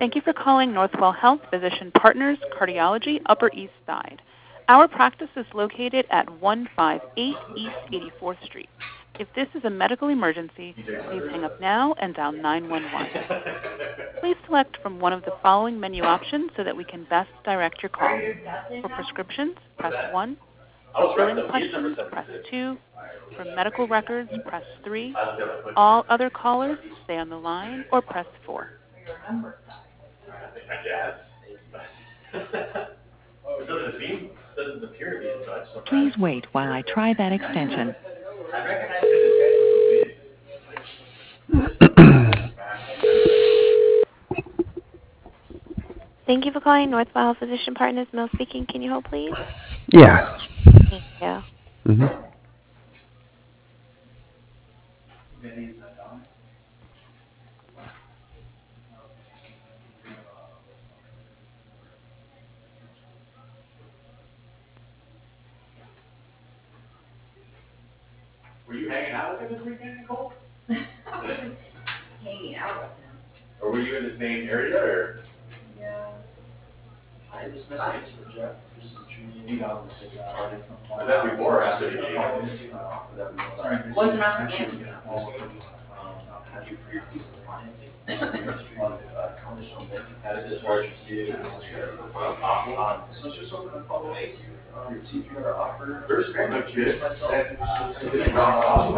Thank you for calling Northwell Health Physician Partners Cardiology, Upper East Side. Our practice is located at 158 East 84th Street. If this is a medical emergency, please hang up now and dial 911. Please select from one of the following menu options so that we can best direct your call. For prescriptions, press 1. For billing questions, press 2. For medical records, press 3. All other callers, stay on the line or press 4. Please wait while I try that extension. Thank you for calling Northwell Health Physician Partners. Mill speaking. Can you hold, please? Yeah. Thank you. Mm-hmm. Were you hanging out with him this weekend, Nicole? Hanging out with him. Or were you in the same area, or? Yeah. I just messaged for Jeff. This is Julie. Was that before or after the meeting? Sorry. Wasn't on the game. Have you pre-approved the financing? How did this work? So it's just open and follow your CPR offer. There's one of kids that didn't drop off.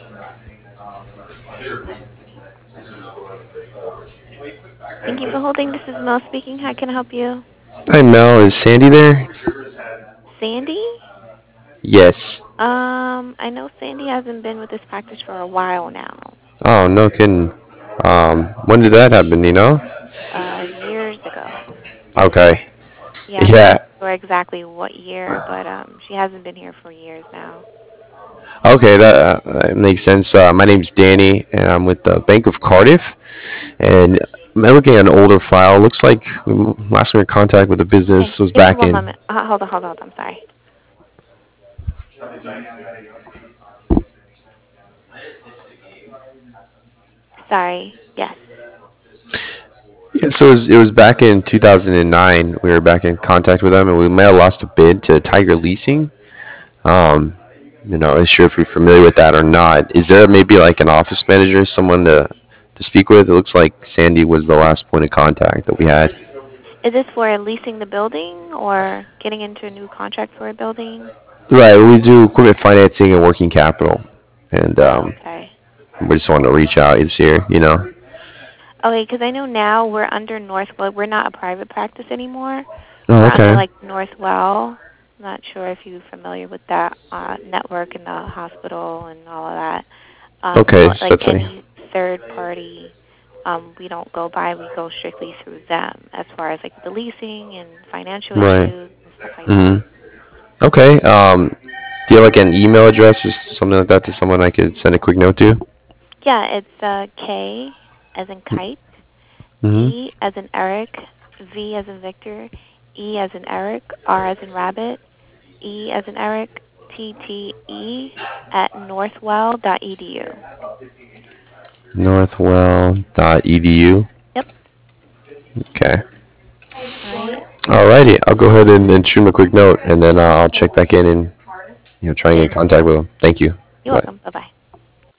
Thank you for holding. This is Mel speaking. How can I help you? Hi, Mel. Is Sandy there? Sandy? Yes. I know Sandy hasn't been with this practice for a while now. Oh, no kidding. When did that happen, you know? Years ago. Okay. Yeah, I'm Yeah. not sure exactly what year, but she hasn't been here for years now. Okay, that makes sense. My name's Danny, and I'm with the Bank of Cardiff. And I'm looking at an older file. Looks like last we were in contact with the Okay, business was give me back one in. moment. Hold on. I'm sorry. Sorry. Yes. Yeah, so it was back in 2009. We were back in contact with them, and we may have lost a bid to Tiger Leasing. Um, not sure if you're familiar with that or not. Is there maybe like an office manager, someone to speak with? It looks like Sandy was the last point of contact that we had. Is this for leasing the building or getting into a new contract for a building? Right, we do equipment financing and working capital, and Oh, okay. we just wanted to reach out this year. Okay, because I know now we're under Northwell. We're not a private practice anymore. Oh, We're under okay. like Northwell. I'm not sure if you're familiar with that network and the hospital and all of that. Okay, So so like that's like. any third party, we don't go by. We go strictly through them as far as like the leasing and financial Right. issues and stuff like that. Mhm. Okay. Do you have like an email address or something like that to someone I could send a quick note to? Yeah, it's K as in kite, Mhm. E as in Eric, V as in Victor, E as in Eric, R as in Rabbit, E as in Eric, TTE at northwell.edu. Northwell.edu. Yep. Okay. All right. Alrighty. I'll go ahead and shoot him a quick note, and then I'll check back in and try and get in And contact with him. Thank you. you're Bye. welcome. Bye bye.